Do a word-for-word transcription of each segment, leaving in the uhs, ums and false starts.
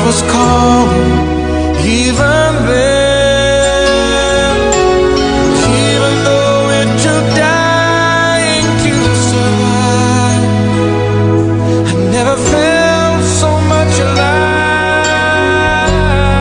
was calm, even then, even though it took dying to survive. I never felt so much alive.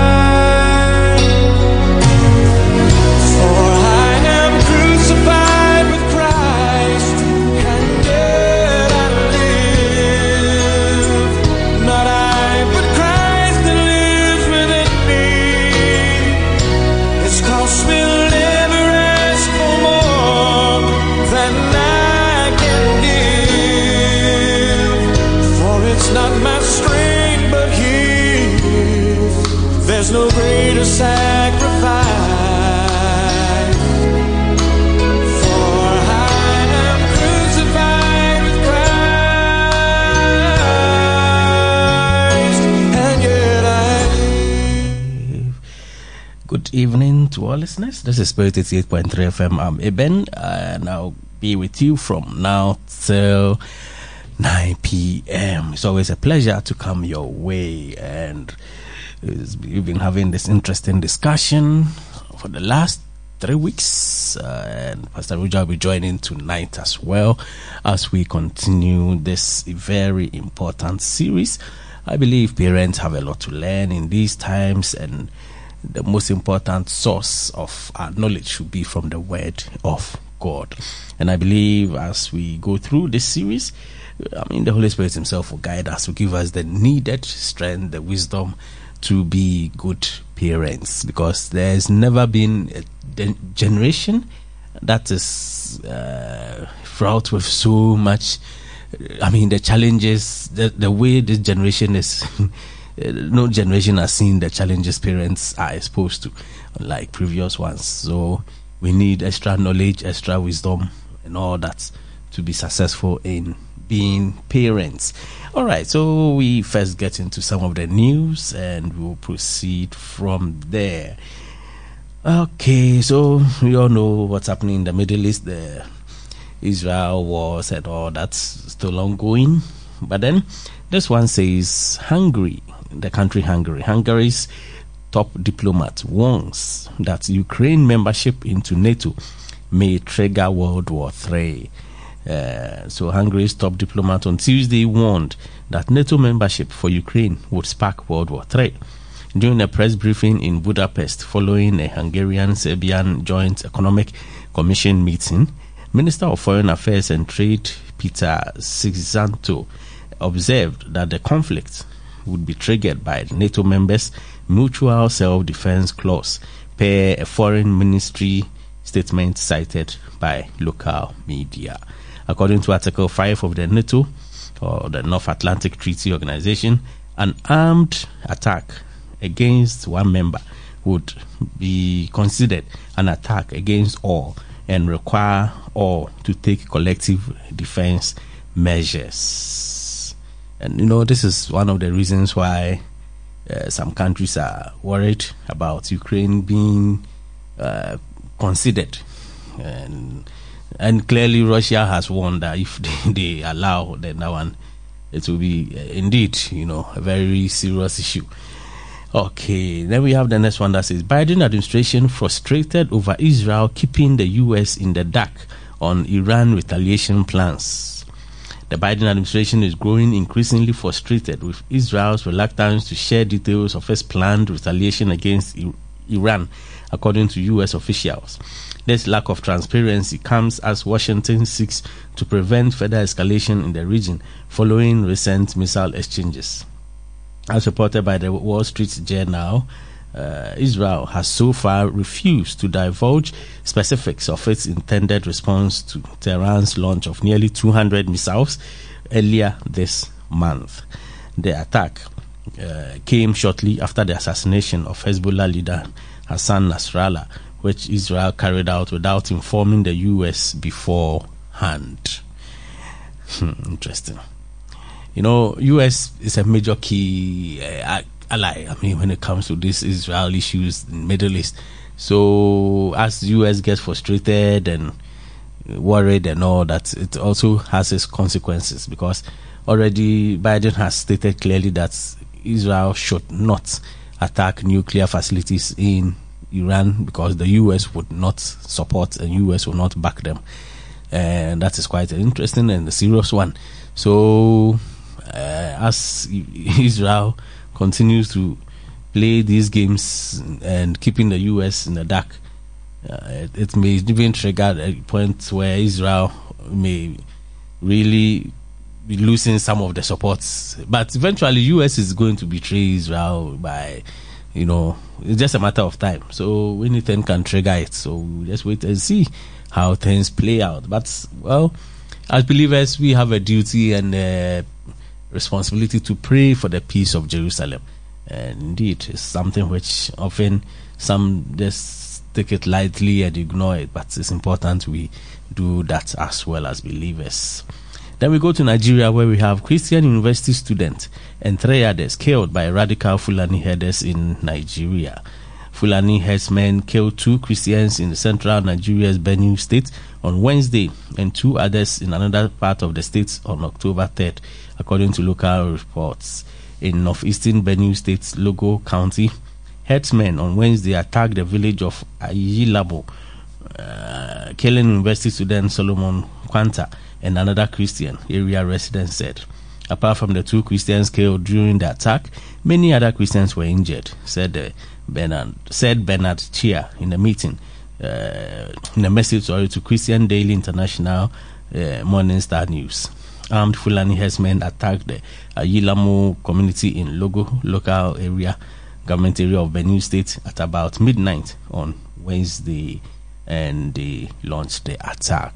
For I am crucified with Christ, and yet I live. Not I, but Christ that lives within me. It's cost me never ask for more than I can give. For it's not my strength, but His. There's no greater sacrifice. For I am crucified with Christ, and yet I live. Good evening to all listeners. This is Spirit eighty-eight point three F M. I'm Eben, and I'll be with you from now till nine p.m. It's always a pleasure to come your way, and it's- we've been having this interesting discussion for the last three weeks, uh, and Pastor Ruja will be joining tonight as well as we continue this very important series. I believe parents have a lot to learn in these times, and the most important source of our knowledge should be from the Word of God. And I believe as we go through this series, I mean, the Holy Spirit Himself will guide us, will give us the needed strength, the wisdom to be good parents, because there's never been a de- generation that is uh, fraught with so much. I mean, the challenges, the, the way this generation is, no generation has seen the challenges parents are exposed to, unlike previous ones. So we need extra knowledge, extra wisdom, and all that to be successful in being parents. All right, so we first get into some of the news, and we'll proceed from there. Okay, so we all know what's happening in the Middle East, the Israel wars and all that's still ongoing. But then this one says Hungary, the country Hungary, Hungary's top diplomat warns that Ukraine membership into NATO may trigger World War Three. Uh, so Hungary's top diplomat on Tuesday warned that NATO membership for Ukraine would spark World War Three. During a press briefing in Budapest following a Hungarian-Serbian Joint Economic Commission meeting, Minister of Foreign Affairs and Trade Peter Szijjártó observed that the conflict would be triggered by NATO members' mutual self-defense clause, per a foreign ministry statement cited by local media. According to Article five of the NATO, or the North Atlantic Treaty Organization, an armed attack against one member would be considered an attack against all and require all to take collective defense measures. And you know, this is one of the reasons why uh, some countries are worried about Ukraine being uh, considered. And And clearly Russia has warned that if they, they allow, then that one, it will be uh, indeed, you know, a very serious issue. Okay, then we have the next one that says Biden administration frustrated over Israel keeping the U S in the dark on Iran retaliation plans. The Biden administration is growing increasingly frustrated with Israel's reluctance to share details of its planned retaliation against I- Iran, according to U S officials. This lack of transparency comes as Washington seeks to prevent further escalation in the region following recent missile exchanges. As reported by the Wall Street Journal, uh, Israel has so far refused to divulge specifics of its intended response to Tehran's launch of nearly two hundred missiles earlier this month. The attack uh, came shortly after the assassination of Hezbollah leader Hassan Nasrallah, which Israel carried out without informing the U S beforehand. Hmm, interesting. You know, U S is a major key uh, ally, I mean, when it comes to these Israel issues in the Middle East. So as the U S gets frustrated and worried and all that, it also has its consequences, because already Biden has stated clearly that Israel should not attack nuclear facilities in Iran because the U S would not support and U S will not back them. And that is quite interesting and a serious one. So uh, as Israel continues to play these games and keeping the U S in the dark, uh, it, it may even trigger a point where Israel may really be losing some of the supports. But eventually U S is going to betray Israel by, you know, it's just a matter of time. So anything can trigger it. So we'll just wait and see how things play out. But, well, as believers, we have a duty and a responsibility to pray for the peace of Jerusalem. And indeed, it's something which often some just take it lightly and ignore it. But it's important we do that as well as believers. Then we go to Nigeria, where we have Christian university student and three others killed by radical Fulani herders in Nigeria. Fulani herdsmen killed two Christians in the central Nigeria's Benue state on Wednesday and two others in another part of the state on October third, according to local reports. In northeastern Benue State's Logo County, herdsmen on Wednesday attacked the village of Ayilabo, uh, killing university student Solomon Kwanta and another Christian, area residents said. Apart from the two Christians killed during the attack, many other Christians were injured, said uh, Bernard said Bernard Chia in a meeting, uh, in a message sorry, to Christian Daily International uh, Morning Star News. Armed Fulani herdsmen attacked the Ayilamo community in Logo local area, government area of Benue State at about midnight on Wednesday, and they launched the attack.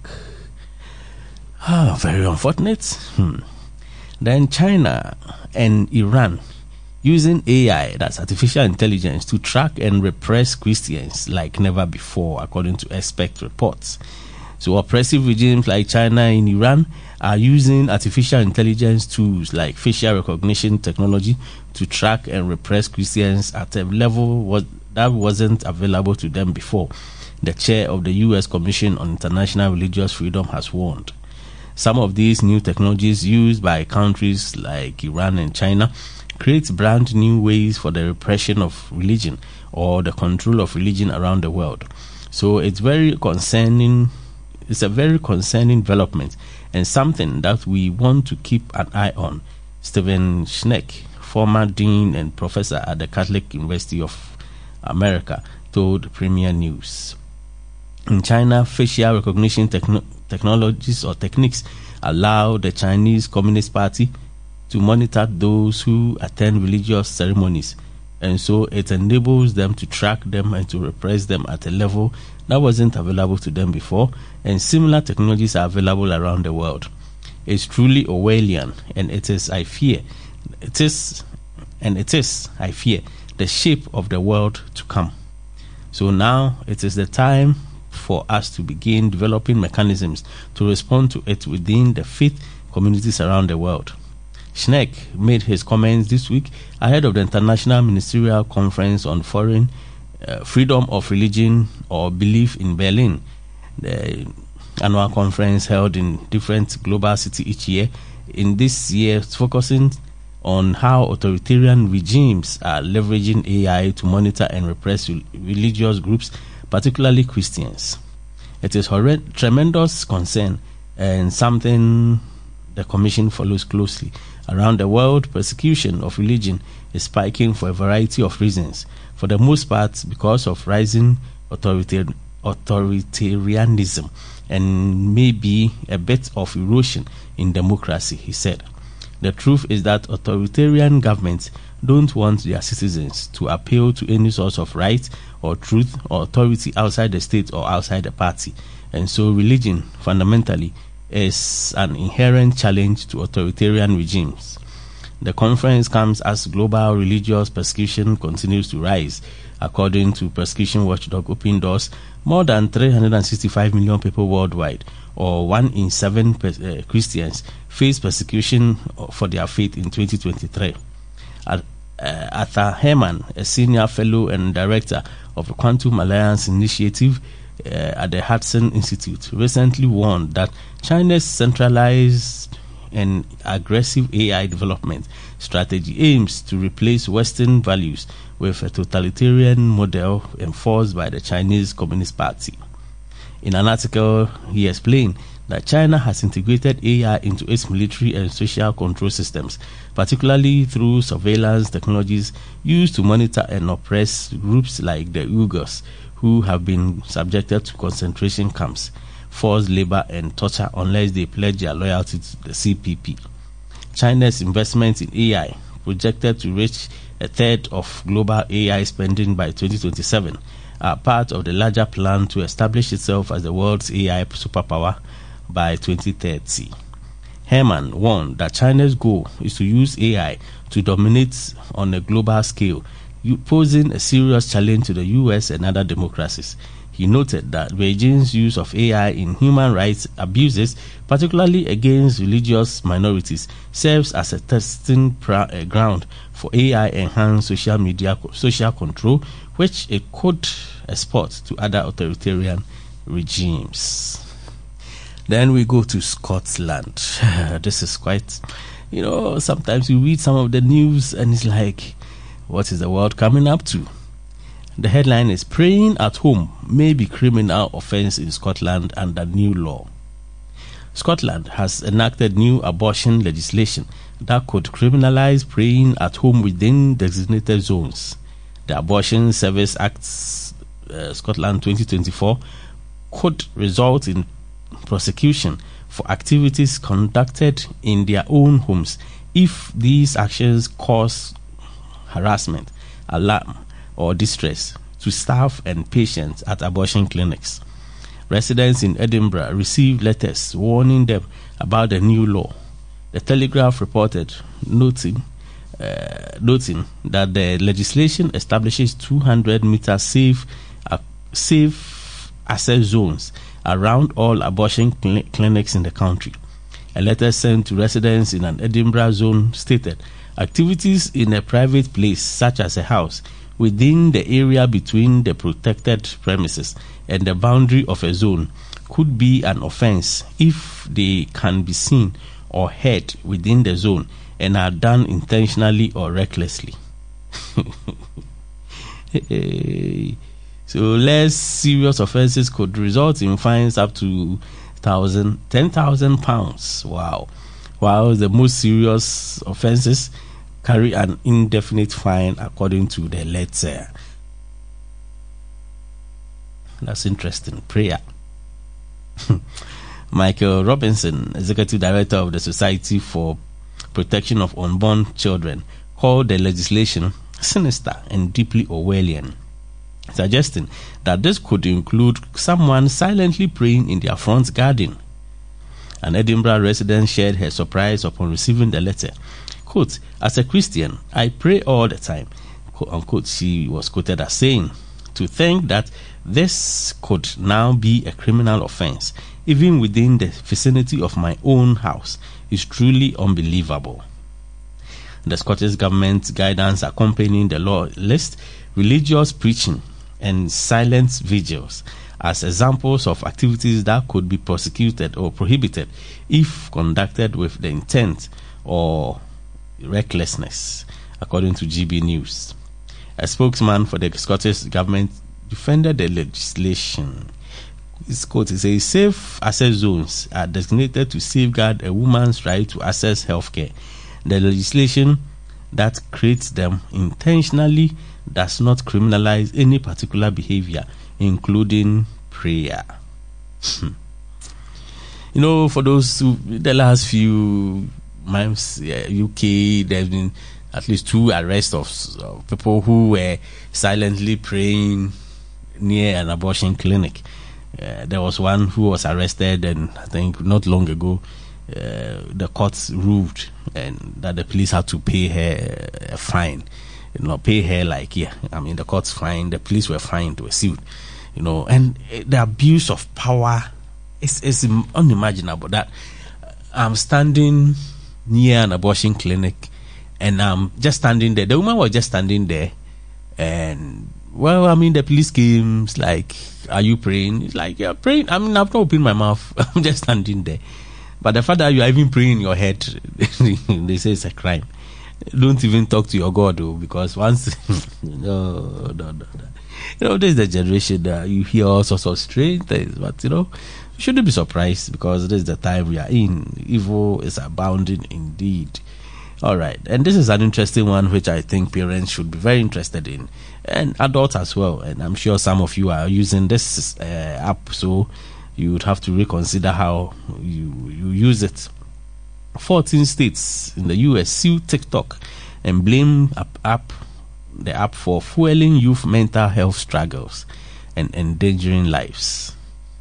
Ah, very unfortunate. Hmm. Then China and Iran using A I, that's artificial intelligence, to track and repress Christians like never before, according to expert reports. So oppressive regimes like China and Iran are using artificial intelligence tools like facial recognition technology to track and repress Christians at a level was, that wasn't available to them before, the chair of the U S Commission on International Religious Freedom has warned. Some of these new technologies used by countries like Iran and China create brand new ways for the repression of religion or the control of religion around the world. So it's very concerning. It's a very concerning development and something that we want to keep an eye on. Stephen Schneck, former dean and professor at the Catholic University of America, told Premier News. In China, facial recognition techno- technologies or techniques allow the Chinese Communist Party to monitor those who attend religious ceremonies, and so it enables them to track them and to repress them at a level that wasn't available to them before, and similar technologies are available around the world. It's truly Orwellian, and it is, I fear, it is, and it is, I fear, the shape of the world to come. So now it is the time for us to begin developing mechanisms to respond to it within the faith communities around the world. Schneck made his comments this week ahead of the International Ministerial Conference on Foreign uh, Freedom of Religion or Belief in Berlin, the annual conference held in different global cities each year. In this year, it's focusing on how authoritarian regimes are leveraging A I to monitor and repress religious groups, particularly Christians. It is a tremendous concern and something the Commission follows closely. Around the world, persecution of religion is spiking for a variety of reasons, for the most part because of rising authoritar- authoritarianism and maybe a bit of erosion in democracy, he said. The truth is that authoritarian governments don't want their citizens to appeal to any source of right or truth or authority outside the state or outside the party. And so religion, fundamentally, is an inherent challenge to authoritarian regimes. The conference comes as global religious persecution continues to rise. According to persecution watchdog Open Doors, more than three hundred sixty-five million people worldwide, or one in seven uh, Christians, face persecution for their faith in twenty twenty-three. At, uh, Arthur Herman, a senior fellow and director of the Quantum Alliance Initiative uh, at the Hudson Institute, recently warned that China's centralized and aggressive A I development strategy aims to replace Western values with a totalitarian model enforced by the Chinese Communist Party. In an article, he explained that China has integrated A I into its military and social control systems, particularly through surveillance technologies used to monitor and oppress groups like the Uyghurs, who have been subjected to concentration camps, forced labor, and torture unless they pledge their loyalty to the C P P. China's investment in A I, projected to reach a third of global A I spending by twenty twenty-seven, are part of the larger plan to establish itself as the world's A I superpower by twenty thirty. Herman warned that China's goal is to use A I to dominate on a global scale, posing a serious challenge to the U S and other democracies. He noted that Beijing's use of A I in human rights abuses, particularly against religious minorities, serves as a testing pra- uh, ground for A I-enhanced social media co- social control, which it could export to other authoritarian regimes. Then we go to Scotland. This is quite, you know, sometimes you read some of the news and it's like, what is the world coming up to? The headline is, praying at home may be criminal offence in Scotland under new law. Scotland has enacted new abortion legislation that could criminalise praying at home within designated zones. The Abortion Service Act uh, Scotland twenty twenty-four could result in prosecution for activities conducted in their own homes if these actions cause harassment, alarm, or distress to staff and patients at abortion clinics. Residents in Edinburgh received letters warning them about the new law. The Telegraph reported, noting uh, noting that the legislation establishes two hundred meter safe uh, safe access zones around all abortion cl- clinics in the country. A letter sent to residents in an Edinburgh zone stated, activities in a private place such as a house within the area between the protected premises and the boundary of a zone could be an offence if they can be seen or heard within the zone and are done intentionally or recklessly. So less serious offences could result in fines up to ten thousand pounds. Wow. While the most serious offences carry an indefinite fine according to the letter. That's interesting. Prayer. Michael Robinson, Executive Director of the Society for Protection of Unborn Children, called the legislation sinister and deeply Orwellian, suggesting that this could include someone silently praying in their front garden. An Edinburgh resident shared her surprise upon receiving the letter. Quote, as a Christian, I pray all the time. Quote, unquote, she was quoted as saying, to think that this could now be a criminal offence, even within the vicinity of my own house, is truly unbelievable. The Scottish Government's guidance accompanying the law lists religious preaching and silent vigils as examples of activities that could be prosecuted or prohibited if conducted with the intent or recklessness, according to G B News. A spokesman for the Scottish Government defended the legislation. His quote says, safe access zones are designated to safeguard a woman's right to access healthcare. The legislation that creates them intentionally does not criminalize any particular behavior, including prayer. You know, for those who, the last few months, yeah, U K, there's been at least two arrests of, of people who were silently praying near an abortion clinic. Uh, there was one who was arrested, and I think not long ago, uh, the courts ruled and that the police had to pay her a fine. You know, pay her like, yeah, I mean, the courts fined, the police were fined, were sued. You know, and the abuse of power is, is unimaginable. That I'm standing near an abortion clinic and I'm just standing there. The woman was just standing there, and well, I mean, the police came, like, are you praying? It's like, yeah, praying. I mean, I've not opened my mouth. I'm just standing there. But the fact that you are even praying in your head, they say it's a crime. Don't even talk to your God, though, because once no, no, no, no. You know, this is the generation that you hear all sorts of strange things, but you know, you shouldn't be surprised because this is the time we are in. Evil is abounding indeed. All right, and this is an interesting one which I think parents should be very interested in, and adults as well. And I'm sure some of you are using this uh, app, so you would have to reconsider how you you use it. fourteen states in the U S sue TikTok and blame app, app the app for fueling youth mental health struggles and endangering lives.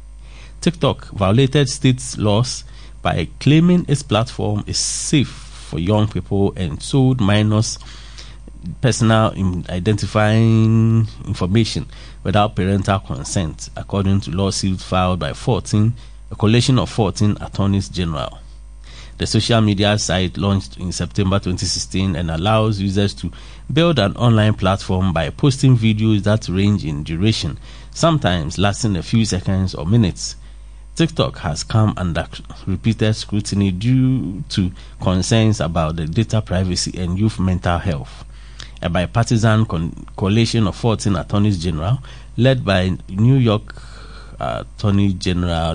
TikTok violated states' laws by claiming its platform is safe for young people and sold minors personal identifying information without parental consent, according to lawsuits filed by fourteen, a coalition of fourteen attorneys general. The social media site launched in September twenty sixteen and allows users to build an online platform by posting videos that range in duration, sometimes lasting a few seconds or minutes. TikTok has come under repeated scrutiny due to concerns about the data privacy and youth mental health. A bipartisan con- coalition of fourteen attorneys general, led by New York uh, Attorney General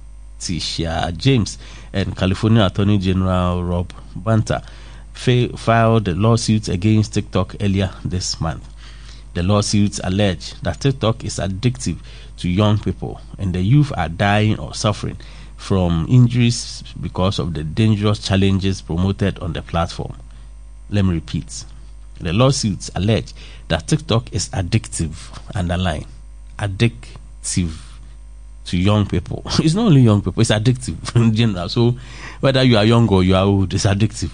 Letitia James and California Attorney General Rob Bonta, fa- filed a lawsuit against TikTok earlier this month. The lawsuits allege that TikTok is addictive to young people and the youth are dying or suffering from injuries because of the dangerous challenges promoted on the platform. Let me repeat. The lawsuits allege that TikTok is addictive, underline, addictive to young people. It's not only young people, it's addictive in general. So whether you are young or you are old, it's addictive.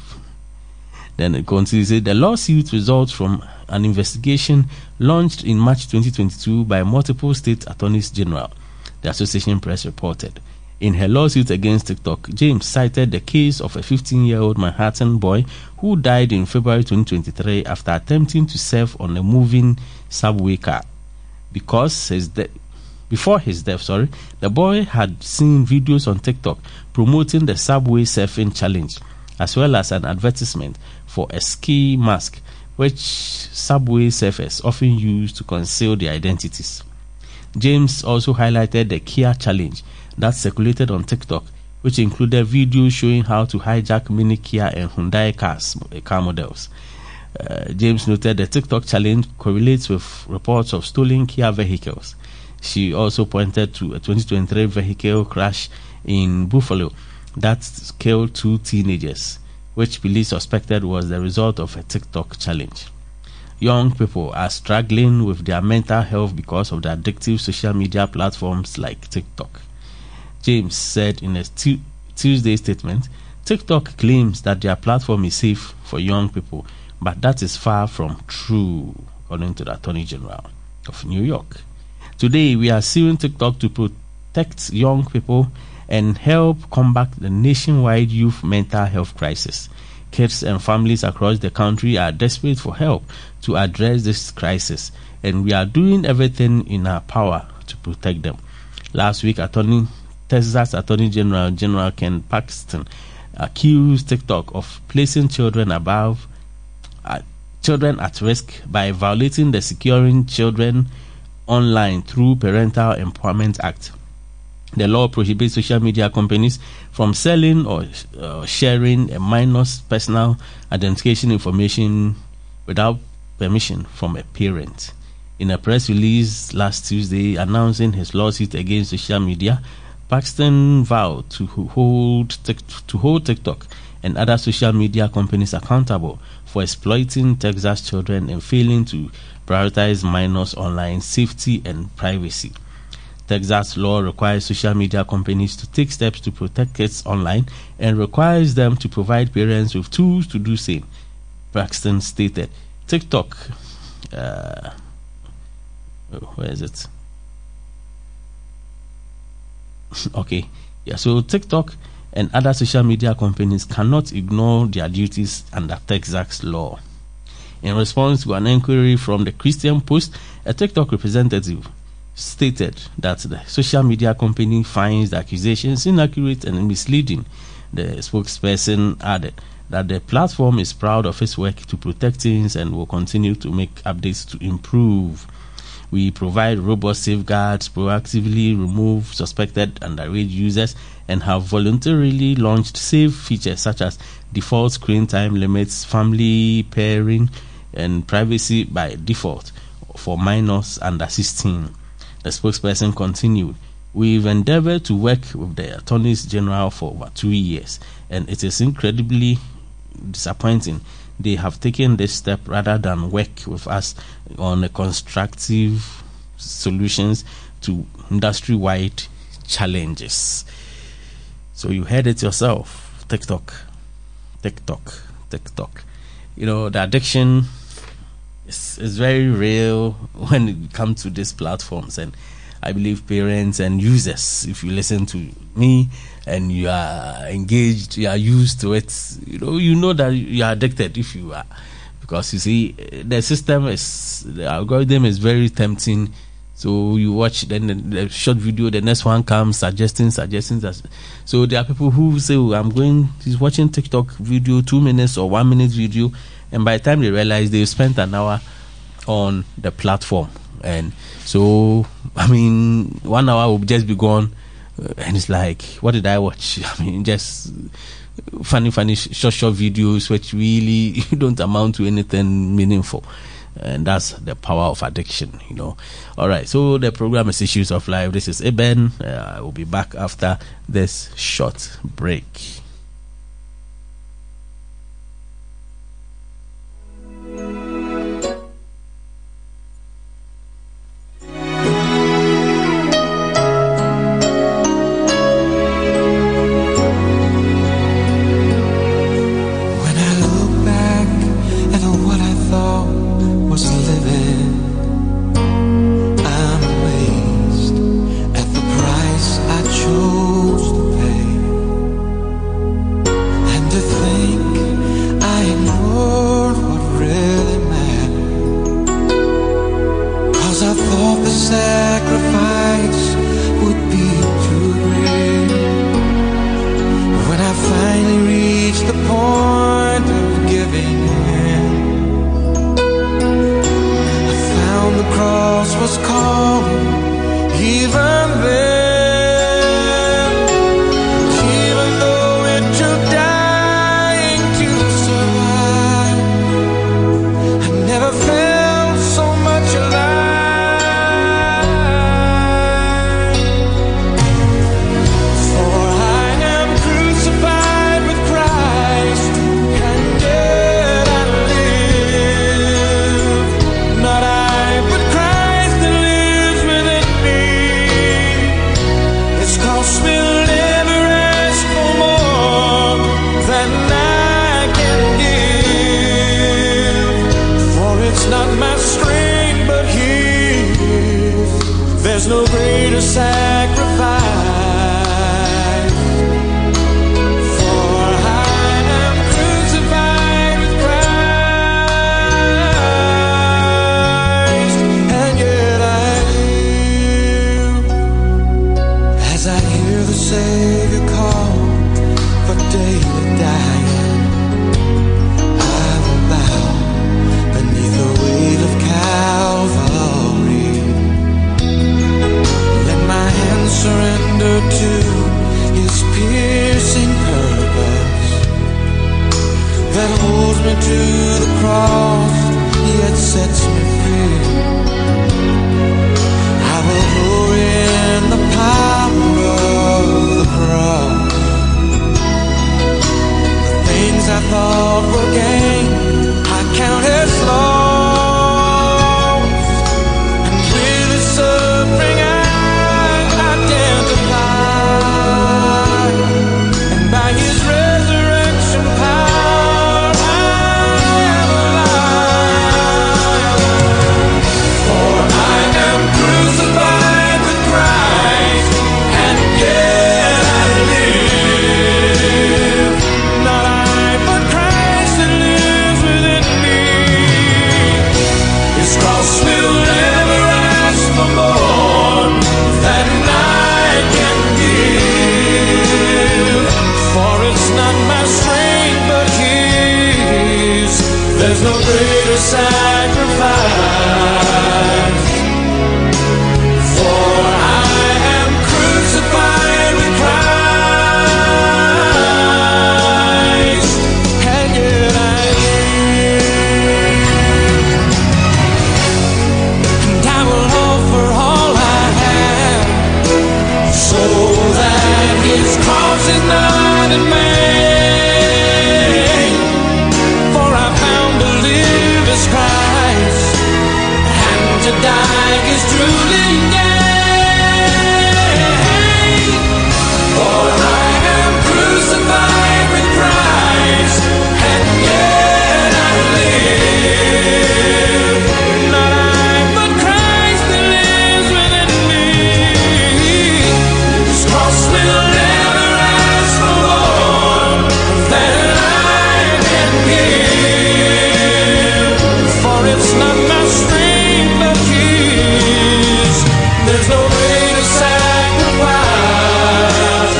Then it continues, the lawsuit results from an investigation launched in March twenty twenty-two by multiple state attorneys general, the Association Press reported. In her lawsuit against TikTok, James cited the case of a fifteen-year-old Manhattan boy who died in February twenty twenty-three after attempting to surf on a moving subway car. Because his de- before his death, sorry, the boy had seen videos on TikTok promoting the subway surfing challenge, as well as an advertisement for a ski mask, which subway surfers often use to conceal their identities. James also highlighted the Kia challenge that circulated on TikTok, which included videos showing how to hijack mini Kia and Hyundai cars, car models. Uh, James noted the TikTok challenge correlates with reports of stolen Kia vehicles. She also pointed to a twenty twenty-three vehicle crash in Buffalo that killed two teenagers, which police suspected was the result of a TikTok challenge. Young people are struggling with their mental health because of the addictive social media platforms like TikTok. James said in a tu- Tuesday statement, TikTok claims that their platform is safe for young people, but that is far from true, according to the Attorney General of New York. Today, we are suing TikTok to protect young people and help combat the nationwide youth mental health crisis. Kids and families across the country are desperate for help to address this crisis, and we are doing everything in our power to protect them. Last week, Attorney Texas Attorney General General Ken Paxton accused TikTok of placing children above uh, children at risk by violating the Securing Children Online Through Parental Empowerment Act. The law prohibits social media companies from selling or uh, sharing a minor's personal identification information without permission from a parent. In a press release last Tuesday announcing his lawsuit against social media, Paxton vowed to hold to hold TikTok and other social media companies accountable for exploiting Texas children and failing to prioritize minors' online safety and privacy. Texas law requires social media companies to take steps to protect kids online and requires them to provide parents with tools to do same, Paxton stated. TikTok, uh, where is it? Okay, yeah, so TikTok and other social media companies cannot ignore their duties under Texas law. In response to an inquiry from the Christian Post, a TikTok representative stated that the social media company finds the accusations inaccurate and misleading. The spokesperson added that the platform is proud of its work to protect teens and will continue to make updates to improve. We provide robust safeguards, proactively remove suspected underage users, and have voluntarily launched safe features such as default screen time limits, family pairing, and privacy by default for minors under sixteen. The spokesperson continued, "We've endeavored to work with the attorneys general for over two years, and it is incredibly disappointing they have taken this step rather than work with us on a constructive solutions to industry-wide challenges." So you heard it yourself. TikTok, TikTok, TikTok. You know, the addiction is, is very real when it comes to these platforms, and I believe parents and users, if you listen to me and you are engaged, you are used to it, you know, you know that you are addicted if you are. Because you see, the system is, the algorithm is very tempting. So you watch, then the, the short video, the next one comes suggesting, suggesting. So there are people who say, oh, I'm going, he's watching TikTok video, two minutes or one minute video. And by the time they realize they've spent an hour on the platform. And so, I mean, one hour will just be gone. Uh, and it's like, what did I watch? I mean, just funny, funny, short, short videos which really don't amount to anything meaningful. And that's the power of addiction, you know. All right, so the program is Issues of Life. This is Eben. Uh, I will be back after this short break. Chose to pay. no greater sacrifice. For I am crucified with Christ, and yet I live. And I will offer all I have, so that His cross is not in vain. For I found to live is Christ, and to die is truly gain. For I am crucified with Christ, and yet I live. Not I, but Christ that lives within me. His cross will never ask for more than I can give. For it's not my strength but His. There's no greater sacrifice.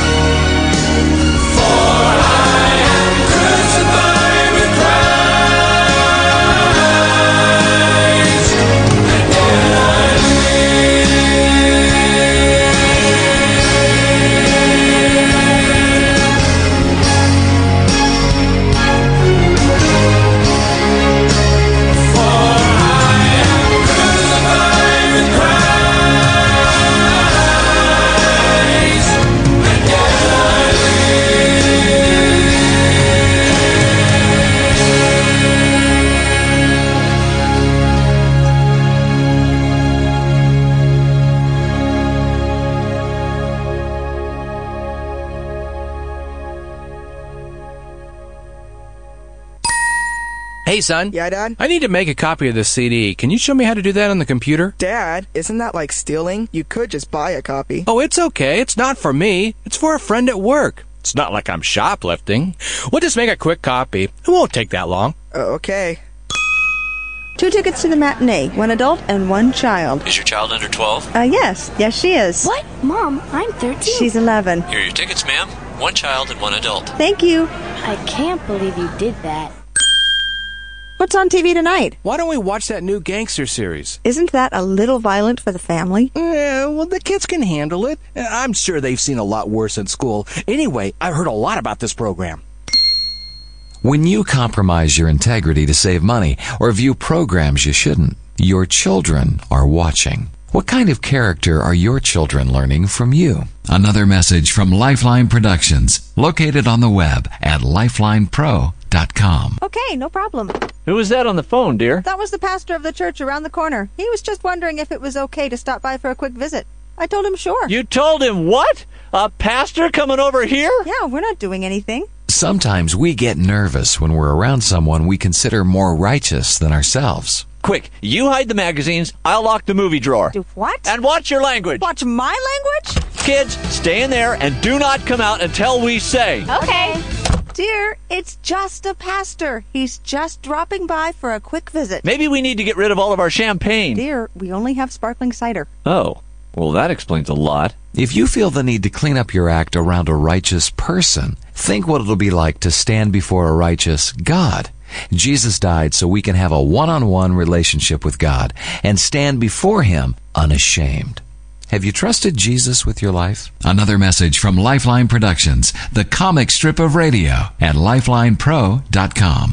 For I am crucified with Christ, and yet I For I am crucified with Christ, and yet I Hey, son. Yeah, Dad? I need to make a copy of this C D. Can you show me how to do that on the computer? Dad, isn't that like stealing? You could just buy a copy. Oh, it's okay. It's not for me. It's for a friend at work. It's not like I'm shoplifting. We'll just make a quick copy. It won't take that long. Uh, okay. Two tickets to the matinee, one adult and one child. Is your child under twelve? Uh, yes. Yes, she is. What? Mom, I'm thirteen. She's eleven. Here are your tickets, ma'am. One child and one adult. Thank you. I can't believe you did that. What's on T V tonight? Why don't we watch that new gangster series? Isn't that a little violent for the family? Yeah, well, the kids can handle it. I'm sure they've seen a lot worse in school. Anyway, I've heard a lot about this program. When you compromise your integrity to save money or view programs you shouldn't, your children are watching. What kind of character are your children learning from you? Another message from Lifeline Productions, located on the web at lifeline pro dot com. Okay, no problem. Who was that on the phone, dear? That was the pastor of the church around the corner. He was just wondering if it was okay to stop by for a quick visit. I told him sure. You told him what? A pastor coming over here? Yeah, we're not doing anything. Sometimes we get nervous when we're around someone we consider more righteous than ourselves. Quick, you hide the magazines, I'll lock the movie drawer. Do what? And watch your language. Watch my language? Kids, stay in there and do not come out until we say. Okay. Dear, it's just a pastor. He's just dropping by for a quick visit. Maybe we need to get rid of all of our champagne. Dear, we only have sparkling cider. Oh, well, that explains a lot. If you feel the need to clean up your act around a righteous person, think what it'll be like to stand before a righteous God. Jesus died so we can have a one-on-one relationship with God and stand before Him unashamed. Have you trusted Jesus with your life? Another message from Lifeline Productions, the comic strip of radio, at lifeline pro dot com.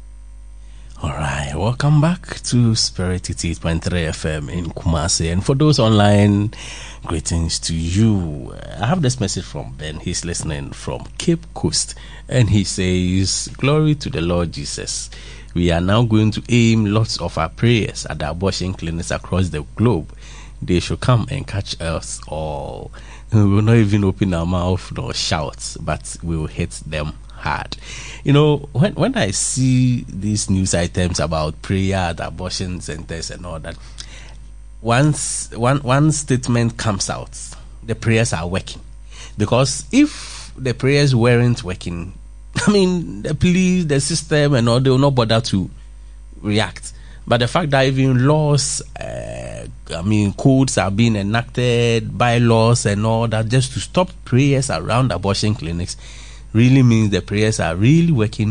All right, welcome back to Spirit eighty-eight point three F M in Kumasi. And for those online, greetings to you. I have this message from Ben. He's listening from Cape Coast. And he says, glory to the Lord Jesus. We are now going to aim lots of our prayers at the abortion clinics across the globe. They should come and catch us all. We will not even open our mouth nor shout, but we will hit them hard. You know, when when I see these news items about prayer at abortion centers and all that, once one one statement comes out, the prayers are working. Because if the prayers weren't working, I mean, the police, the system, and all, they will not bother to react. But the fact that even laws, uh, I mean, codes are being enacted, bylaws and all that, just to stop prayers around abortion clinics, really means the prayers are really working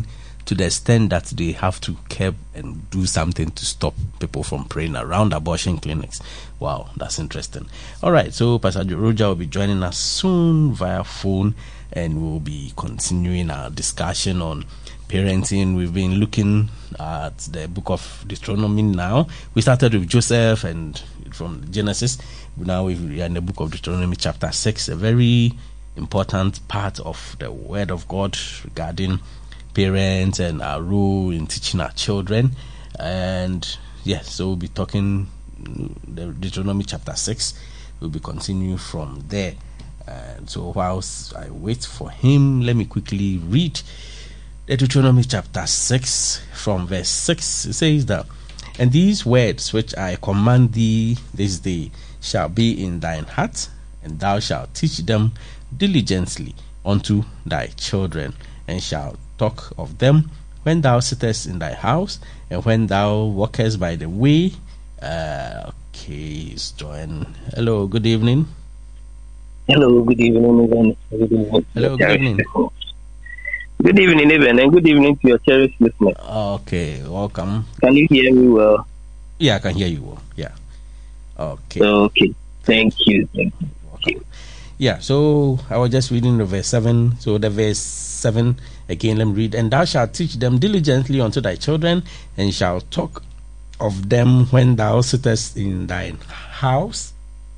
to the extent that they have to curb and do something to stop people from praying around abortion clinics. Wow, that's interesting. All right, so Pastor Roger will be joining us soon via phone, and we'll be continuing our discussion on parenting. We've been looking at the book of Deuteronomy now. We started with Joseph and from Genesis. Now we are in the book of Deuteronomy chapter six, a very important part of the word of God regarding parents and our role in teaching our children. And yes, so we'll be talking the Deuteronomy chapter six. We'll be continuing from there. And so whilst I wait for him, let me quickly read the Deuteronomy chapter six from verse six. It says that, and these words which I command thee this day shall be in thine heart, and thou shalt teach them diligently unto thy children, and shalt talk of them when thou sittest in thy house, and when thou walkest by the way. Uh, okay, it's Joanne. Hello, good evening. Hello, good evening, Evan. Good evening. Hello, good evening. Good evening, Evan, and good evening to your cherished listeners. Okay, welcome. Can you hear me well? Yeah, I can hear you well. Yeah. Okay. Okay. Thank you. Thank you. Welcome. Yeah, so I was just reading the verse seven. So the verse seven, again, let me read. And thou shalt teach them diligently unto thy children, and shalt talk of them when thou sittest in thine house.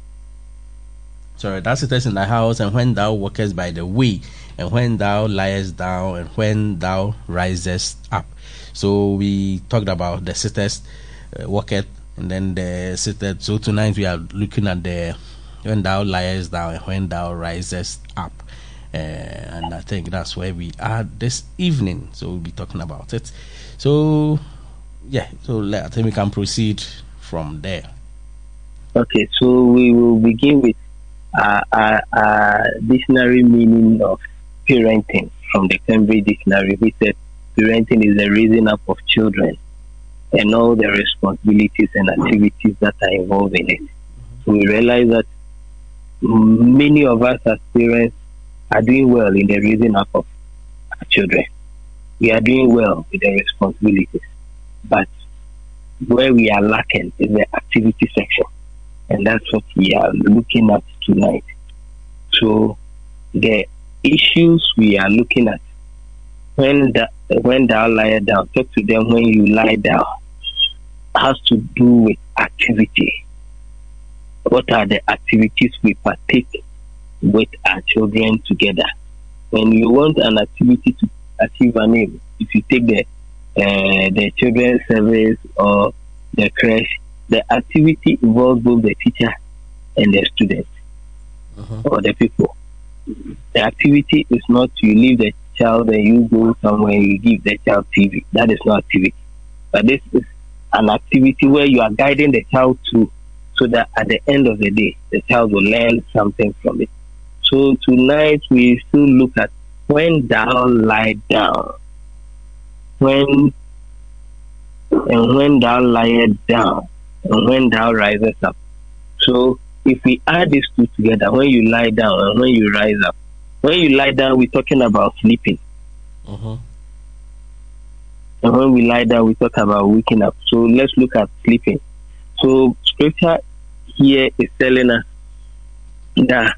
Sorry, thou sittest in thy house, and when thou walkest by the way, and when thou liest down, and when thou risest up. So we talked about the sittest, uh, walketh, and then the sittest. So tonight we are looking at the when thou liest down, and when thou risest up. Uh, and I think that's where we are this evening. So we'll be talking about it. So yeah, so let, I think we can proceed from there. Okay, so we will begin with a uh, uh, uh, dictionary meaning of parenting from the Cambridge Dictionary, which said parenting is the raising up of children and all the responsibilities and activities that are involved in it. So we realize that many of us as parents are doing well in the raising up of our children. We are doing well with the responsibilities, but where we are lacking is the activity section, and that's what we are looking at tonight. So the issues we are looking at, when the, when thou lie down, talk to them when you lie down, has to do with activity. What are the activities we partake with our children together? When you want an activity to achieve an aim, if you take the uh, the children's service or the creche, the activity involves both the teacher and the student uh-huh. or the people. The activity is not you leave the child and you go somewhere, you give the child T V. That is not activity. But this is an activity where you are guiding the child through, so that at the end of the day, the child will learn something from it. So tonight we still look at when thou lie down, when and when thou liest down, and when thou risest up. So if we add these two together, when you lie down and when you rise up, when you lie down, we're talking about sleeping. Uh-huh. And when we lie down, we talk about waking up. So let's look at sleeping. So scripture here is telling us that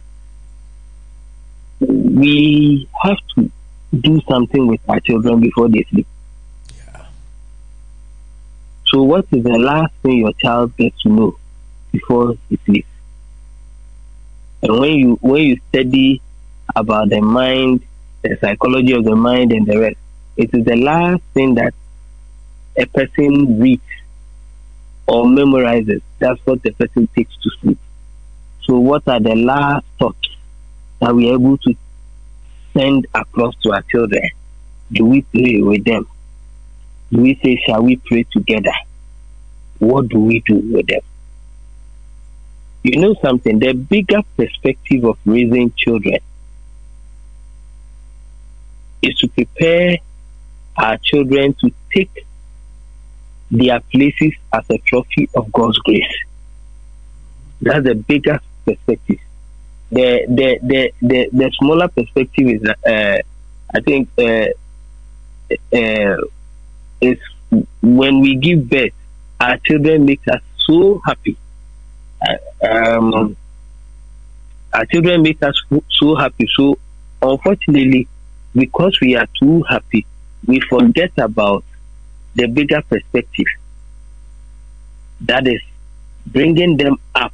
we have to do something with our children before they sleep. Yeah. So what is the last thing your child gets to know before he sleeps? And when you when you study about the mind, the psychology of the mind and the rest, it is the last thing that a person reads or memorizes. That's what the person takes to sleep. So what are the last thoughts that we are able to send across to our children? Do we pray with them? Do we say, shall we pray together? What do we do with them? You know something, the bigger perspective of raising children is to prepare our children to take their places as a trophy of God's grace. That's the bigger perspective. The the the the, the smaller perspective is, uh, I think, uh, uh, is when we give birth, our children make us so happy. Uh, um, our children make us so happy. So, unfortunately, because we are too happy, we forget about the bigger perspective. That is bringing them up.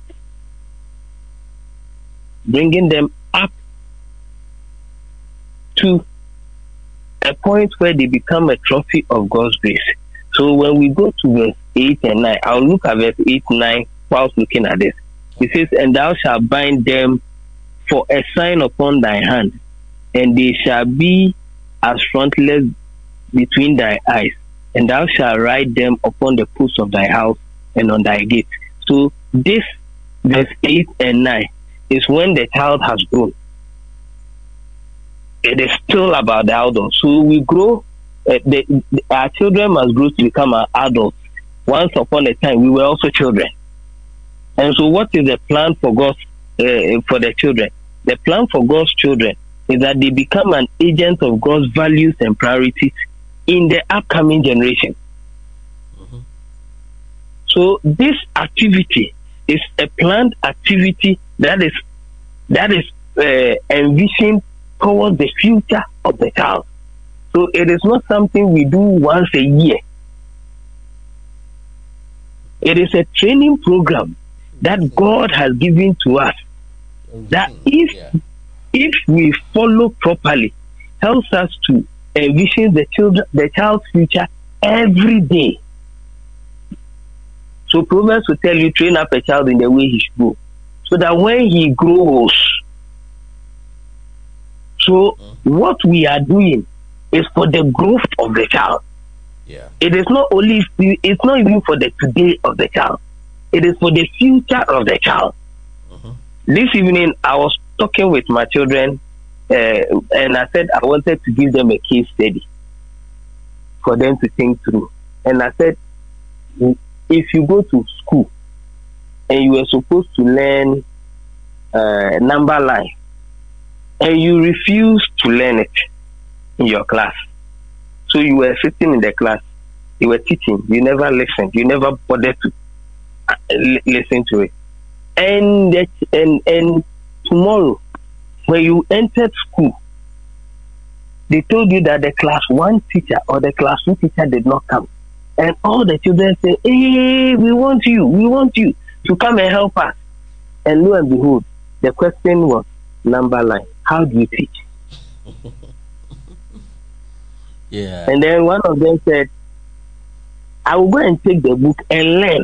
Bringing them up to a point where they become a trophy of God's grace. So when we go to verse eight and nine, I'll look at verse eight, nine whilst looking at this. It says, and thou shalt bind them for a sign upon thy hand, and they shall be as frontlets between thy eyes, and thou shalt write them upon the posts of thy house and on thy gate. So this verse eight and nine is when the child has grown. It is still about the adult. So we grow, uh, the, the, our children must grow to become our adults. Once upon a time, we were also children. And so what is the plan for God's, uh, for the children? The plan for God's children is that they become an agent of God's values and priorities in the upcoming generation. Mm-hmm. So this activity is a planned activity that is that is uh, envisioned towards the future of the child. So it is not something we do once a year. It is a training program that God has given to us, that if yeah. if we follow properly, helps us to envision the children, the child's future every day. So Proverbs will tell you, train up a child in the way he should go, so that when he grows. So mm-hmm. what we are doing is for the growth of the child. Yeah. It is not only, it's not even for the today of the child. It is for the future of the child. Mm-hmm. This evening, I was talking with my children, uh, and I said I wanted to give them a case study for them to think through. And I said, if you go to school and you are supposed to learn uh, number line, and you refuse to learn it in your class, so you were sitting in the class, you were teaching, you never listened, you never bothered to uh, l- listen to it, and that, and and tomorrow when you entered school, they told you that the class one teacher or the class two teacher did not come, and all the children say, "Hey, we want you, we want you to come and help us." And lo and behold, the question was number line. How do you teach? Yeah. And then one of them said, I will go and take the book and learn.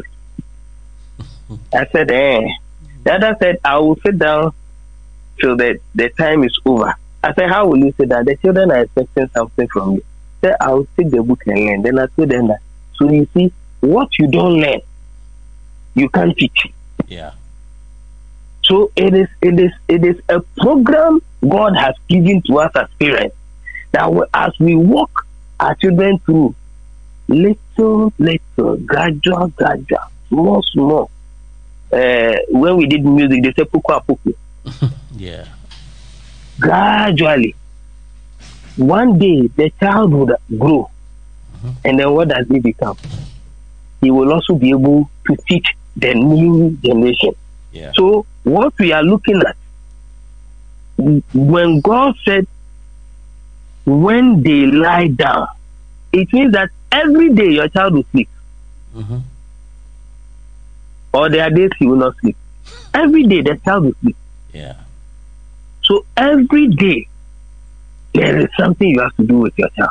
I said, eh. The other said, I will sit down till the, the time is over. I said, how will you sit down? The children are expecting something from you. I said, I will take the book and learn. Then I told them that, so you see, what you don't learn, you can't teach. Yeah. So it is, it is, it is a program God has given to us as parents, that as we walk our children through, little, little, gradual, gradual, small, small. Uh, when we did music, they say "puku puku." Yeah. Gradually, one day the child would grow, mm-hmm. and then what does he become? He will also be able to teach the new generation. Yeah. So what we are looking at, when God said, when they lie down, it means that every day your child will sleep. Mm-hmm. Or there are days he will not sleep. Every day the child will sleep. Yeah. So every day there is something you have to do with your child.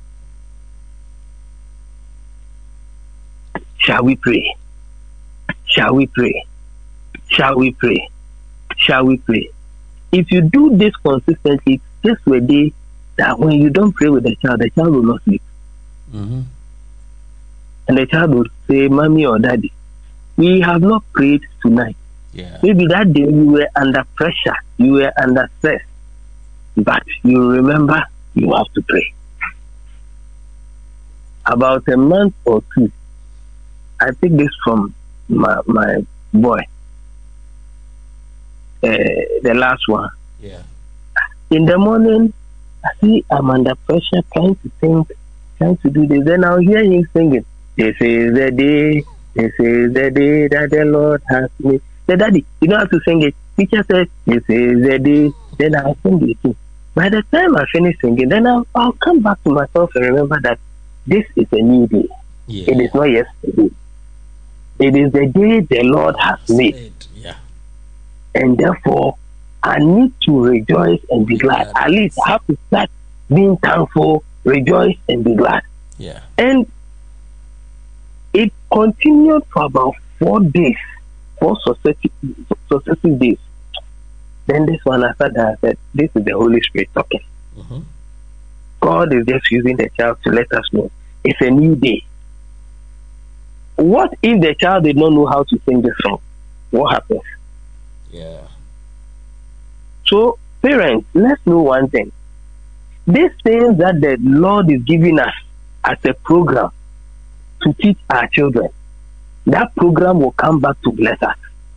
Shall we pray? Shall we pray? Shall we pray? Shall we pray? If you do this consistently, just a day that when you don't pray with the child, the child will not sleep. Mm-hmm. And the child will say, Mommy or Daddy, we have not prayed tonight. Yeah. Maybe that day you were under pressure, you were under stress, but you remember you have to pray. About a month or two, I take this from my, my boy, uh, the last one. Yeah. In the morning, I see I'm under pressure trying to think time to do this. Then I'll hear him singing, this is the day, this is the day that the Lord has made. Say, Daddy, you don't have to sing it. Teacher said, this is the day. Then I'll sing it too. By the time I finish singing, then I'll, I'll come back to myself and remember that this is a new day. Yeah. It is not yesterday. It is the day the Lord has made. Yeah. And therefore, I need to rejoice and be glad. Yeah, At least I have to start being thankful, rejoice and be glad. Yeah. And it continued for about four days, four successive, successive days. Then this one I said, I said, this is the Holy Spirit talking. Mm-hmm. God is just using the child to let us know it's a new day. What if the child did not know how to sing this song? What happens? Yeah. So, parents, let's know one thing. These things that the Lord is giving us as a program to teach our children, that program will come back to bless us.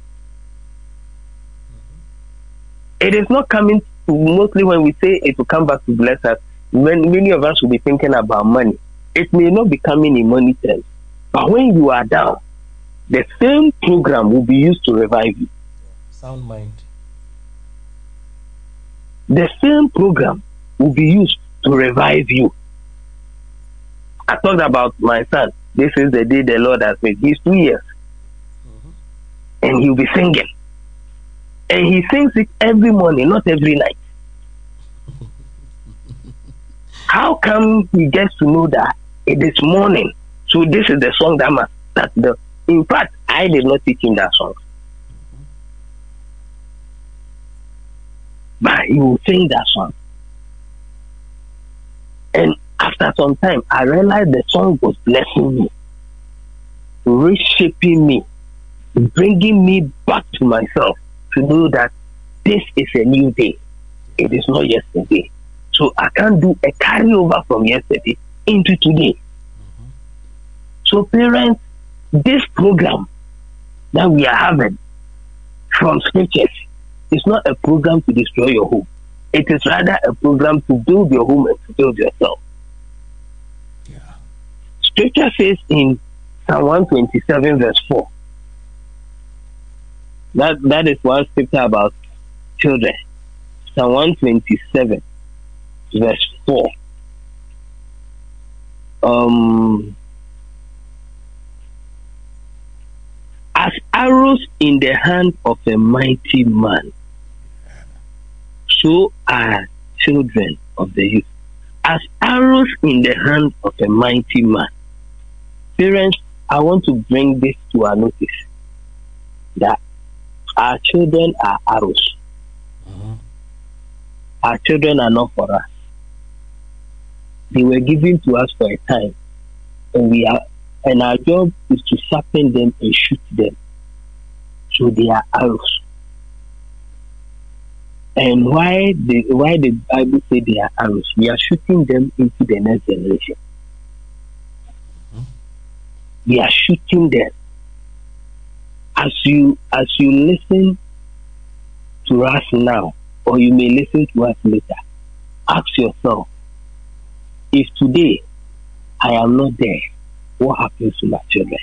It is not coming to, mostly when we say it will come back to bless us, when many of us will be thinking about money. It may not be coming in money terms, but when you are down, the same program will be used to revive you. Sound mind. The same program will be used to revive you. I talked about my son. This is the day the Lord has made. He's two years. Mm-hmm. And he'll be singing. And he sings it every morning, not every night. How come he gets to know that it is morning? So this is the song that must that the in fact I did not teach him that song. But he will sing that song. And after some time I realized the song was blessing me, reshaping me, bringing me back to myself to know that this is a new day. It is not yesterday. So I can't do a carryover from yesterday into today. Mm-hmm. So parents, this program that we are having from scriptures is not a program to destroy your home. It is rather a program to build your home and to build yourself. Yeah. Scripture says in Psalm one twenty-seven verse four, that, that is one scripture about children. Psalm one twenty-seven verse four. Um, as arrows in the hand of a mighty man, so are children of the youth. As arrows in the hand of a mighty man. Parents, I want to bring this to our notice, that our children are arrows. Mm-hmm. Our children are not for us. They were given to us for a time, and we are, and our job is to sharpen them and shoot them. So they are arrows. And why the why the Bible say they are arrows? We are shooting them into the next generation. Mm-hmm. We are shooting them. As you as you listen to us now, or you may listen to us later, ask yourself, if today I am not there, what happens to my children?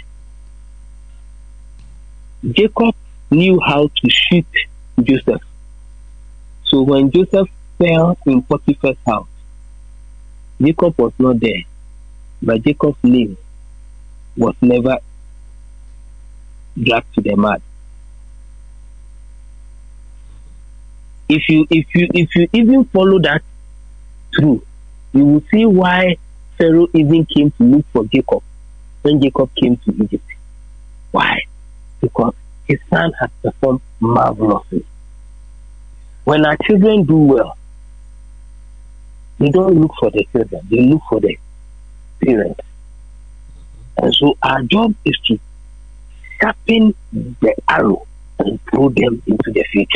Jacob knew how to shoot Joseph. So when Joseph fell in Potiphar's house, Jacob was not there, but Jacob's name was never dragged to the mud. If you if you if you even follow that through, you will see why Pharaoh even came to look for Jacob when Jacob came to Egypt. Why? Because his son has performed marvelously. When our children do well, they don't look for the children, they look for the parents. And so our job is to sharpen the arrow and throw them into the future.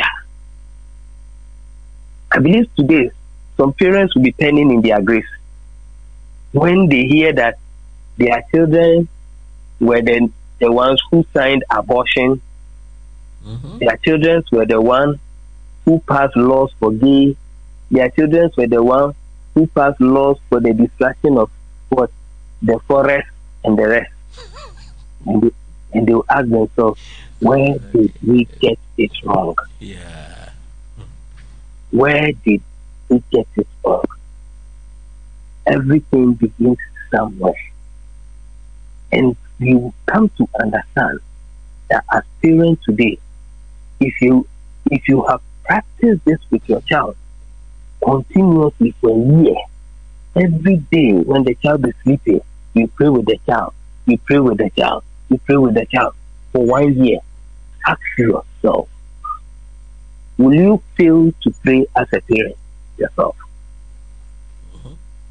I believe today some parents will be penning in their graves when they hear that their children were the, the ones who signed abortion. Mm-hmm. Their children were the ones who passed laws for gay. Their children were the ones who passed laws for the destruction of what the forest, and the rest. And they, and they will ask themselves, where did we get it wrong? Yeah. Where did we get it wrong? Everything begins somewhere. And you come to understand that as parents today, if you if you have practiced this with your child continuously for a year, every day when the child is sleeping, you pray with the child, you pray with the child, you pray with the child for one year. Ask yourself, will you fail to pray as a parent yourself? Mm-hmm.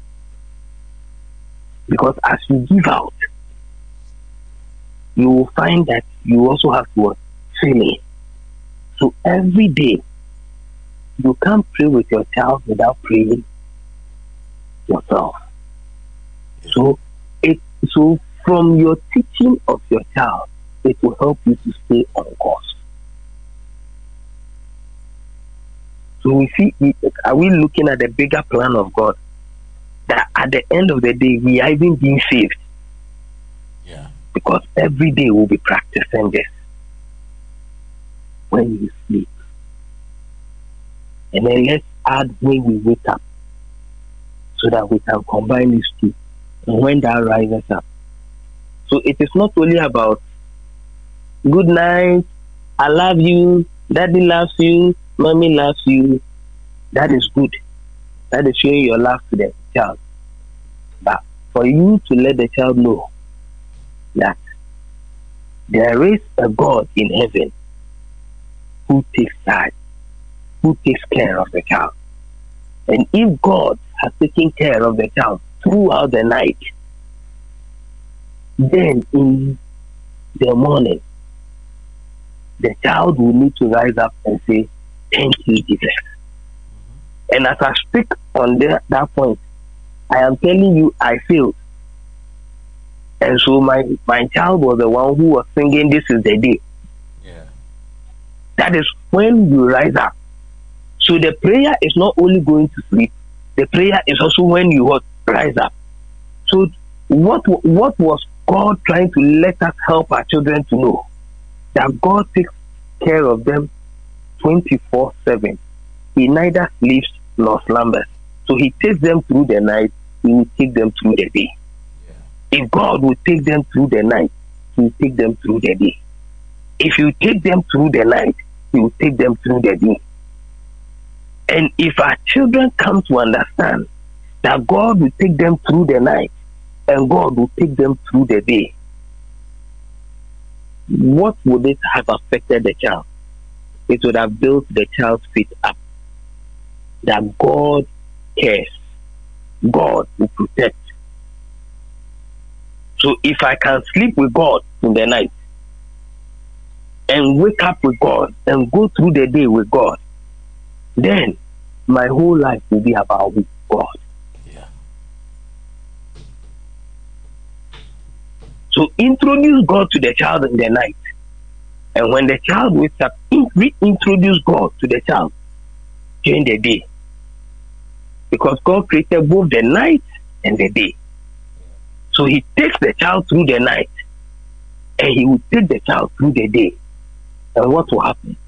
Because as you give out, you will find that you also have to fill in. So every day, you can't pray with your child without praying yourself. So, it so from your teaching of your child, it will help you to stay on course. So we see, are we looking at the bigger plan of God? That at the end of the day, we are even being saved. Yeah. Because every day we'll be practicing this. When you sleep. And then let's add when we wake up. So that we can combine these two. And when that rises up. So it is not only about good night, I love you, daddy loves you, mommy loves you. That is good. That is showing your love to the child. But for you to let the child know that there is a God in heaven who takes charge, who takes care of the child. And if God has taken care of the child throughout the night, then in the morning, the child will need to rise up and say, thank you, Jesus. And as I speak on the, that point, I am telling you, I failed. And so my, my child was the one who was singing, this is the day. Yeah. That is when you rise up. So the prayer is not only going to sleep, the prayer is also when you rise up. So what what was God trying to let us help our children to know? That God takes care of them twenty-four seven. He neither sleeps nor slumbers. So he takes them through the night, he will take them through the day. Yeah. If God will take them through the night, he will take them through the day. If you take them through the night, he will take them through the day. And if our children come to understand that God will take them through the night and God will take them through the day, what would it have affected the child? It would have built the child's faith up. That God cares. God will protect. So if I can sleep with God in the night and wake up with God and go through the day with God, then my whole life will be about with God. Yeah. So introduce God to the child in the night. And when the child wakes up, reintroduce God to the child during the day. Because God created both the night and the day. So he takes the child through the night and he will take the child through the day. And what will happen?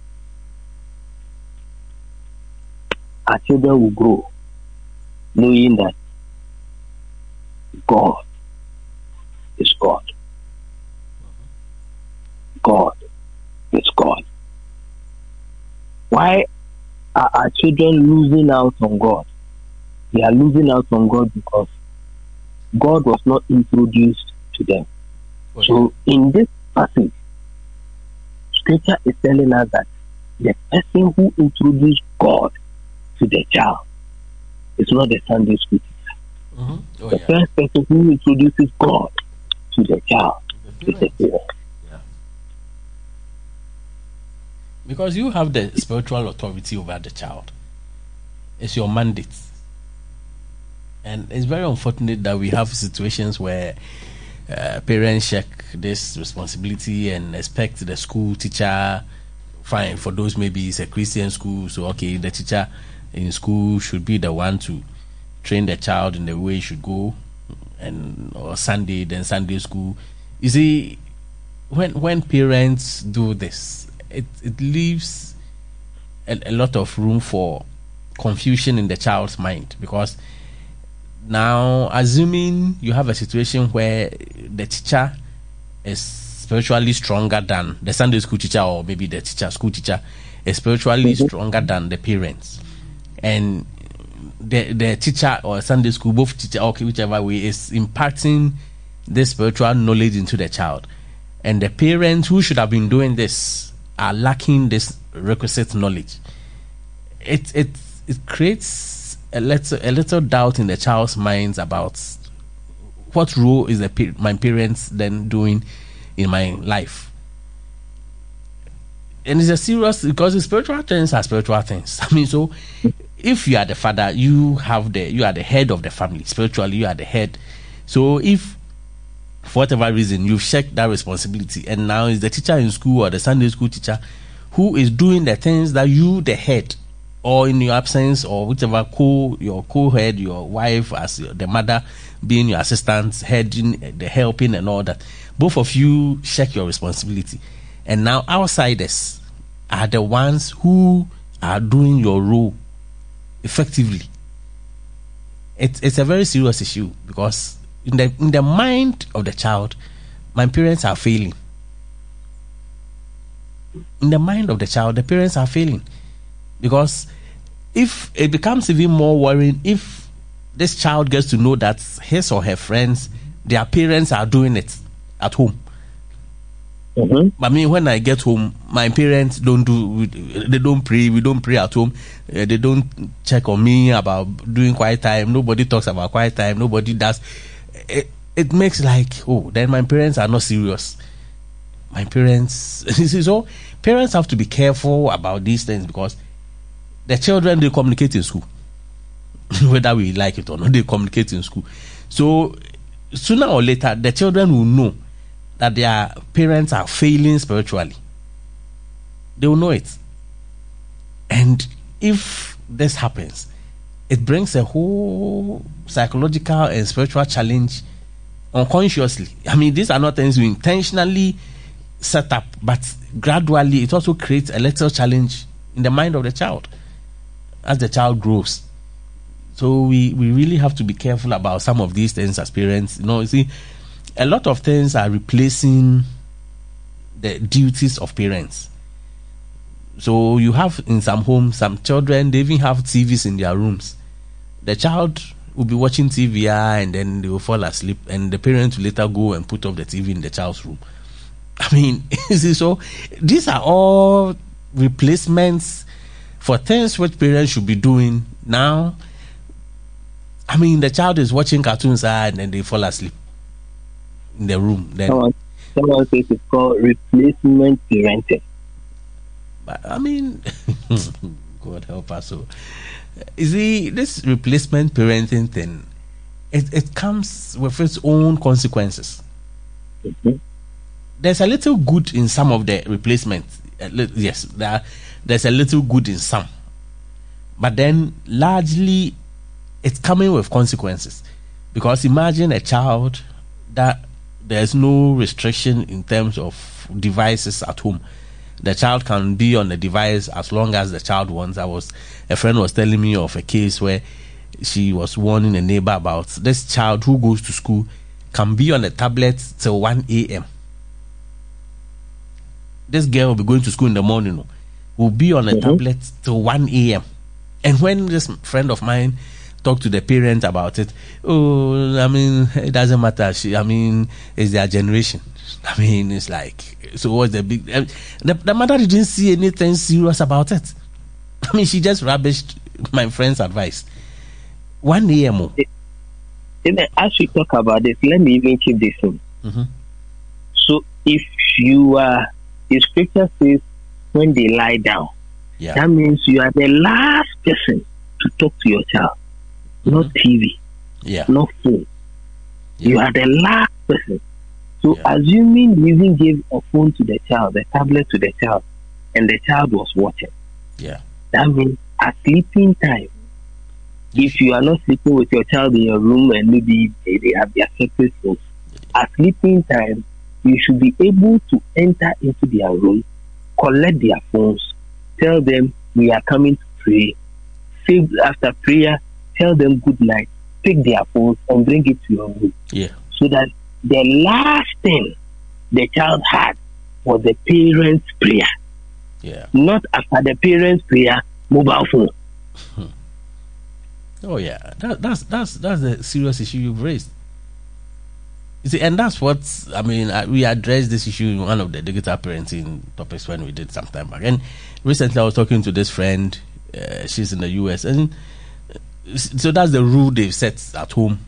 Our children will grow knowing that God is God. God is God. Why are our children losing out on God? They are losing out on God because God was not introduced to them. Oh, yeah. So in this passage, Scripture is telling us that the person who introduced God to the child is not the Sunday school teacher. Mm-hmm. Oh, the yeah. first person who introduces God to the child the is the parent. Yeah. Because you have the spiritual authority over the child. It's your mandate. And it's very unfortunate that we have situations where uh, parents shirk this responsibility and expect the school teacher, fine, for those maybe it's a Christian school, so okay, the teacher in school should be the one to train the child in the way he should go. and or Sunday, then Sunday school. You see, when when parents do this, it it leaves a, a lot of room for confusion in the child's mind, because now, assuming you have a situation where the teacher is spiritually stronger than the Sunday school teacher, or maybe the teacher school teacher is spiritually mm-hmm. stronger than the parents, and the the teacher or Sunday school, both teacher, okay, whichever way, is imparting this spiritual knowledge into the child, and the parents who should have been doing this are lacking this requisite knowledge. It it it creates a little a little doubt in the child's minds about what role is the my parents then doing in my life. And it's a serious, because the spiritual things are spiritual things. I mean, so if you are the father, you have the you are the head of the family. Spiritually, you are the head. So if for whatever reason you've checked that responsibility, and now it's the teacher in school or the Sunday school teacher who is doing the things that you, the head, or in your absence, or whichever co your co-head, your wife as your, the mother being your assistant, heading the helping and all that, both of you check your responsibility. And now outsiders are the ones who are doing your role effectively. It's it's a very serious issue, because in the in the mind of the child, my parents are failing. In the mind of the child, the parents are failing. Because if it becomes even more worrying if this child gets to know that his or her friends, their parents are doing it at home. Mm-hmm. I mean, when I get home, my parents don't do, they don't pray, we don't pray at home, uh, they don't check on me about doing quiet time, nobody talks about quiet time, nobody does. It, it makes like, oh, then my parents are not serious. My parents, so parents have to be careful about these things, because the children, they communicate in school. Whether we like it or not, they communicate in school. So sooner or later, the children will know that their parents are failing spiritually. They will know it. And if this happens, it brings a whole psychological and spiritual challenge unconsciously. I mean, these are not things we intentionally set up, but gradually it also creates a little challenge in the mind of the child as the child grows. So we, we really have to be careful about some of these things as parents. You know, you see, a lot of things are replacing the duties of parents. So you have in some homes, some children, they even have T Vs in their rooms. The child will be watching T V and then they will fall asleep, and the parents will later go and put off the T V in the child's room. I mean, see, so these are all replacements for things which parents should be doing now. I mean, the child is watching cartoons and then they fall asleep in the room. Then someone, someone says it's called replacement parenting. But I mean, God help us. So, you see, this replacement parenting thing, it, it comes with its own consequences. Mm-hmm. There's a little good in some of the replacements. Yes, there, there's a little good in some. But then, largely, it's coming with consequences. Because imagine a child that there's no restriction in terms of devices at home. The child can be on the device as long as the child wants. I was, a friend was telling me of a case where she was warning a neighbor about this child who goes to school can be on the tablet till one a.m. This girl will be going to school in the morning, will be on a mm-hmm. tablet till one a.m. And when this friend of mine talked to the parents about it, oh, I mean, it doesn't matter. She, I mean, it's their generation. I mean, it's like, so what's the big... Uh, the, the mother didn't see anything serious about it. I mean, she just rubbished my friend's advice. one a.m. As we talk about this, let me even keep this in. Mm-hmm. So if you are... Uh, the scripture says when they lie down, yeah. that means you are the last person to talk to your child. Mm-hmm. Not T V, yeah. not phone. Yeah. You are the last person. So yeah. assuming you even gave a phone to the child, a tablet to the child, and the child was watching, yeah, that means at sleeping time, if you are not sleeping with your child in your room and maybe they, they have their separate rooms, at sleeping time, you should be able to enter into their room, collect their phones, tell them we are coming to pray. Say after prayer, tell them good night, take their phones and bring it to your room. Yeah. So that the last thing the child had was the parents' prayer. Yeah. Not after the parents' prayer, mobile phone. Hmm. Oh yeah, that, that's that's that's the serious issue you've raised. You see, and that's what I mean. I, we addressed this issue in one of the digital parenting topics when we did some time back. And recently, I was talking to this friend. Uh, she's in the U S, and so that's the rule they've set at home.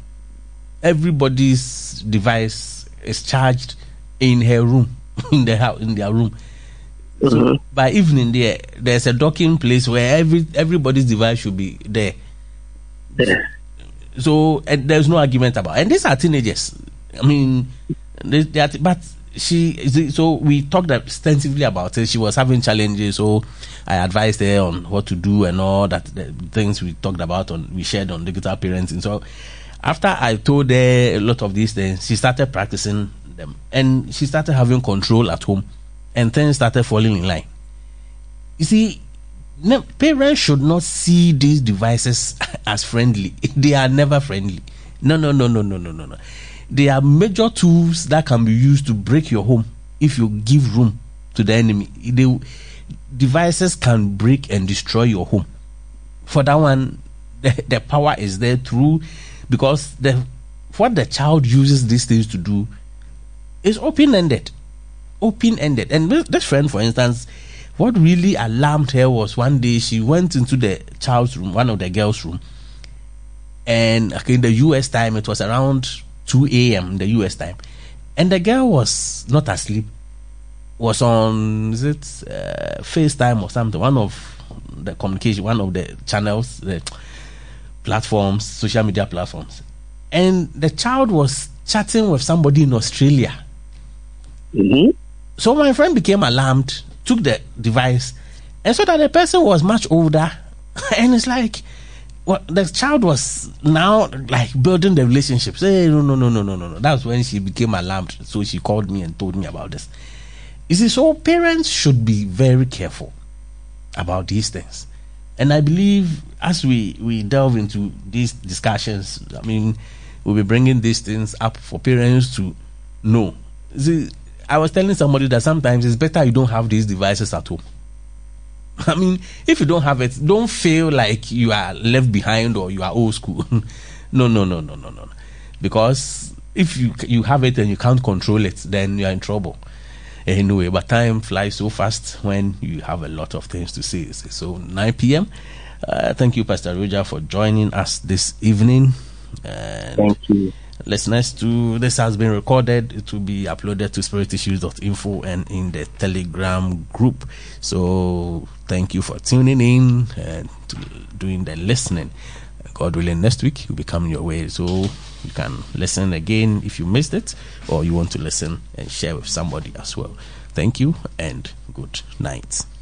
Everybody's device is charged in her room, in their house, in their room. So mm-hmm. by evening, there there's a docking place where every everybody's device should be there. Yeah. So and there's no argument about it. And these are teenagers. I mean, they, they are, but she. So we talked extensively about it. She was having challenges, so I advised her on what to do and all that. The things we talked about on we shared on digital parenting. So after I told her a lot of these things, she started practicing them, and she started having control at home, and things started falling in line. You see, parents should not see these devices as friendly. They are never friendly. No, no, no, no, no, no, no, no. They are major tools that can be used to break your home if you give room to the enemy. They, devices can break and destroy your home. For that one, the, the power is there through, because the what the child uses these things to do is open-ended. Open-ended. And this, this friend, for instance, what really alarmed her was one day she went into the child's room, one of the girls' room, and okay, in the U S time, it was around two a.m. the U S time, and the girl was not asleep, was on, is it uh, FaceTime or something, one of the communication, one of the channels, the platforms, social media platforms, and the child was chatting with somebody in Australia. Mm-hmm. So my friend became alarmed, took the device, and saw that the person was much older, and it's like, well, the child was now like building the relationship. Say, no, no, no, no, no, no, no. That's when she became alarmed. So she called me and told me about this. You see, so parents should be very careful about these things. And I believe as we, we delve into these discussions, I mean, we'll be bringing these things up for parents to know. See, I was telling somebody that sometimes it's better you don't have these devices at home. I mean, if you don't have it, don't feel like you are left behind or you are old school. no, no, no, no, no, no. Because if you you have it and you can't control it, then you are in trouble. Anyway, but time flies so fast when you have a lot of things to say. So nine p.m. Uh, thank you, Pastor Roger, for joining us this evening. And thank you. Listeners, to this has been recorded. It will be uploaded to spirit issues dot info and in the Telegram group. So thank you for tuning in and to doing the listening. God willing, next week will be coming your way, so you can listen again if you missed it, or you want to listen and share with somebody as well. Thank you and good night.